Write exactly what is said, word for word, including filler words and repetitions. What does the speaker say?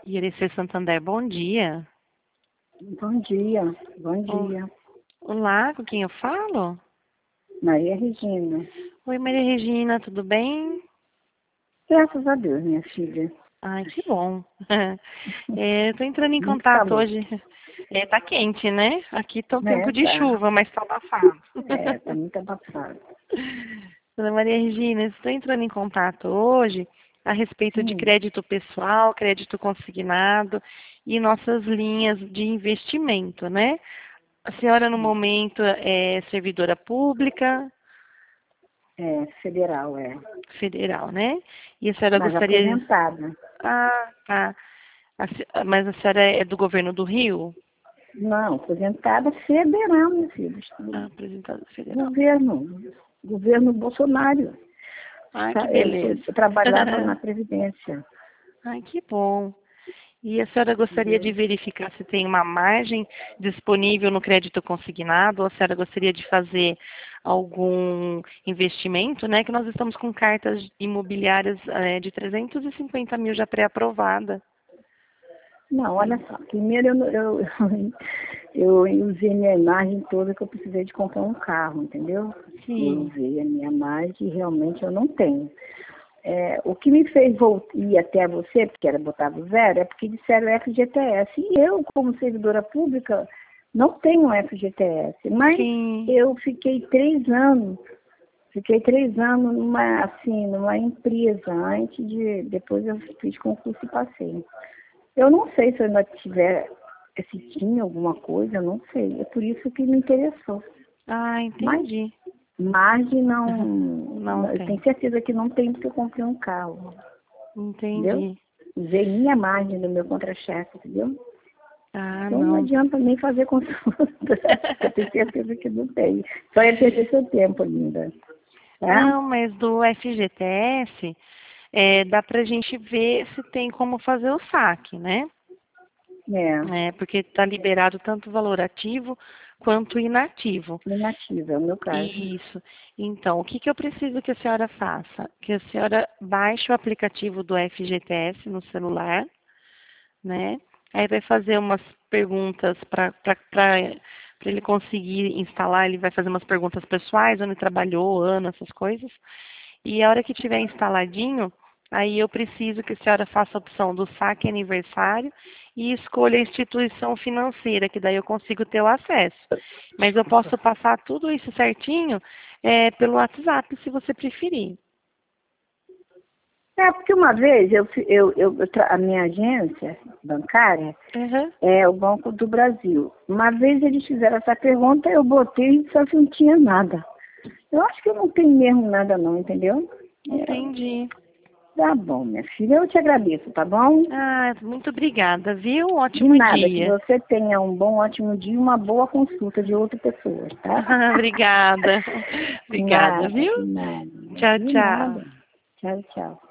Irecê Santander, bom dia. Bom dia, bom dia. Olá, com quem eu falo? Maria Regina. Oi, Maria Regina, tudo bem? Graças a Deus, minha filha. Ai, que bom. É, eu tô entrando em Muito contato calor. hoje. É, tá quente, né? Aqui tá o tempo Né, de tá. chuva, mas tá abafado. É, tá muito abafado. Dona Maria Regina, estou entrando em contato hoje a respeito de Sim, crédito pessoal, crédito consignado e nossas linhas de investimento, né? A senhora, no sim. momento, é servidora pública, É, federal, é. federal, né? E a senhora Mas gostaria... aposentada. Ah, tá. A se- Mas a senhora é do governo do Rio? Não, aposentada federal, minha filha. Ah, apresentada federal. Governo. Governo Bolsonaro. Ai, que Tá, Eu, sou, beleza. eu trabalhava na Previdência. Ai, que bom. E a senhora gostaria de Entendeu? verificar se tem uma margem disponível no crédito consignado, ou a senhora gostaria de fazer algum investimento, né? Que nós estamos com cartas imobiliárias eh, de trezentos e cinquenta mil já pré-aprovada. Não, olha só. Primeiro eu, eu, eu usei minha imagem toda que eu precisei de comprar um carro, entendeu? Eu Sim, usei a minha imagem e realmente eu não tenho. É, o que me fez voltar, ir até você, porque era botar do zero, é porque disseram F G T S. E eu, como servidora pública, não tenho F G T S. Mas sim. eu fiquei três anos, fiquei três anos numa, assim, numa empresa antes de, depois eu fiz concurso e passei. Eu não sei se eu ainda tiver, se tinha alguma coisa, eu não sei. É por isso que me interessou. Ah, Mas entendi. margem não, Não eu tem. tenho certeza que não tem porque eu comprei um carro, entendeu? Entendi. Usei minha margem do meu contra-cheque, entendeu? Ah, Então não não. adianta nem fazer consulta, eu tenho certeza que não tem. Só ia perder seu tempo ainda, tá? Não, mas do F G T S, é, dá pra gente ver se tem como fazer o saque, né? É, É, porque está liberado tanto o valor ativo quanto o inativo. inativa, é o meu caso. Isso. Então, o que, que eu preciso que a senhora faça? Que a senhora baixe o aplicativo do F G T S no celular, né? Aí vai fazer umas perguntas para ele conseguir instalar, ele vai fazer umas perguntas pessoais, onde trabalhou, ano, essas coisas. E a hora que tiver instaladinho, aí eu preciso que a senhora faça a opção do saque aniversário e escolha a instituição financeira, que daí eu consigo ter o acesso. Mas eu posso passar tudo isso certinho é, pelo WhatsApp, se você preferir. É, porque uma vez eu, fi- eu, eu, eu tra- a minha agência bancária Uhum. é o Banco do Brasil. Uma vez eles fizeram essa pergunta, eu botei, só que não tinha nada. Eu acho que eu não tenho mesmo nada não, entendeu? É, Entendi. tá bom, minha filha, eu te agradeço, tá bom? Ah, muito obrigada, viu? Um De ótimo nada, que dia. você tenha um bom, ótimo dia e uma boa consulta de outra pessoa, tá? Obrigada. Obrigada, Nada, viu? de nada, Tchau, de tchau. nada. Tchau, tchau.